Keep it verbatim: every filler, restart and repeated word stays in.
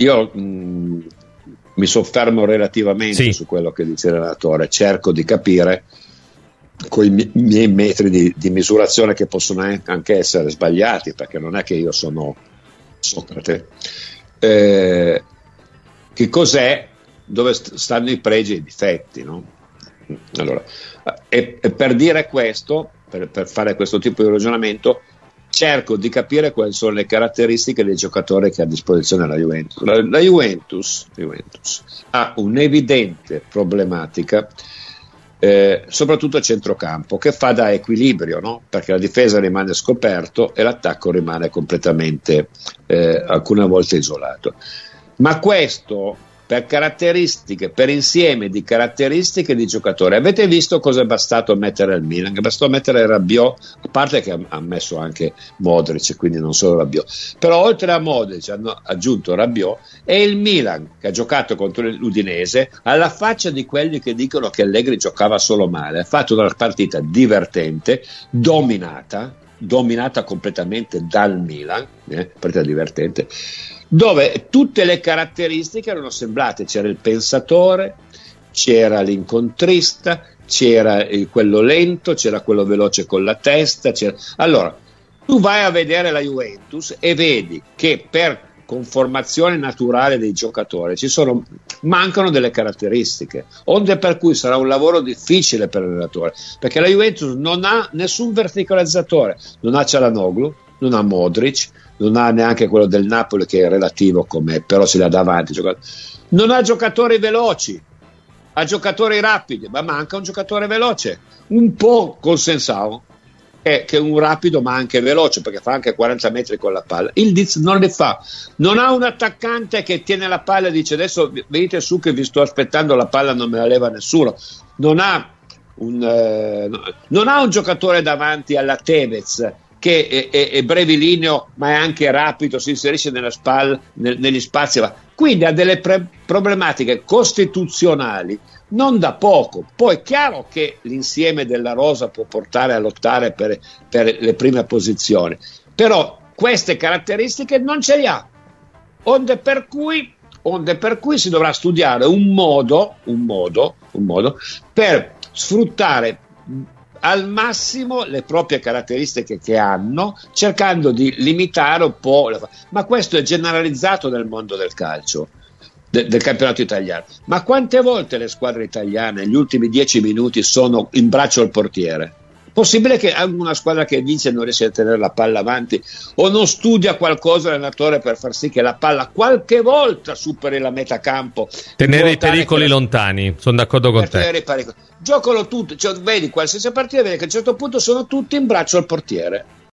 io mh, mi soffermo relativamente sì. su quello che dice l'allenatore, cerco di capire con i miei, miei metri di, di misurazione, che possono anche essere sbagliati, perché non è che io sono Socrate, eh, che cos'è, dove st- stanno i pregi e i difetti, no? Allora, e, e per dire questo, per, per fare questo tipo di ragionamento, cerco di capire quali sono le caratteristiche dei giocatori che ha a disposizione la Juventus. La, la Juventus, Juventus ha un'evidente problematica, eh, soprattutto a centrocampo, che fa da equilibrio, no? Perché la difesa rimane scoperto e l'attacco rimane completamente, eh, alcune volte isolato. Ma questo per caratteristiche, per insieme di caratteristiche di giocatori. Avete visto cosa è bastato mettere al Milan? È bastato mettere Rabiot, a parte che ha messo anche Modric, quindi non solo Rabiot, però oltre a Modric hanno aggiunto Rabiot, e il Milan, che ha giocato contro l'Udinese, alla faccia di quelli che dicono che Allegri giocava solo male, ha fatto una partita divertente, dominata, dominata completamente dal Milan, eh, partita divertente, dove tutte le caratteristiche erano sembrate. C'era il pensatore, c'era l'incontrista, c'era il, quello lento, c'era quello veloce con la testa, c'era... Allora, tu vai a vedere la Juventus e vedi che per conformazione naturale dei giocatori ci sono, mancano delle caratteristiche, onde per cui sarà un lavoro difficile per l'allenatore, perché la Juventus non ha nessun verticalizzatore, non ha Çalhanoğlu, non ha Modric, non ha neanche quello del Napoli, che è relativo, come però si la dà avanti, non ha giocatori veloci, ha giocatori rapidi, ma manca un giocatore veloce, un po' col Sensao, che è un rapido ma anche veloce, perché fa anche quaranta metri con la palla. Il Diz non le fa, non ha un attaccante che tiene la palla e dice adesso venite su che vi sto aspettando, la palla non me la leva nessuno, non ha un, eh, non ha un giocatore davanti alla Tevez che è, è, è brevilineo ma è anche rapido, si inserisce nella spalla, nel, negli spazi, quindi ha delle pre- problematiche costituzionali non da poco. Poi è chiaro che l'insieme della rosa può portare a lottare per, per le prime posizioni, però queste caratteristiche non ce le ha, onde per cui, onde per cui si dovrà studiare un modo, un modo, un modo per sfruttare al massimo le proprie caratteristiche che hanno, cercando di limitare un po', ma questo è generalizzato nel mondo del calcio, de, del campionato italiano. Ma quante volte le squadre italiane negli ultimi dieci minuti sono in braccio al portiere? Possibile che una squadra che vince non riesca a tenere la palla avanti, o non studia qualcosa l'allenatore per far sì che la palla qualche volta superi la metà campo, tenere i pericoli la... lontani? Sono d'accordo con te. Giocano tutti, cioè, vedi qualsiasi partita, vedi che a un certo punto sono tutti in braccio al portiere.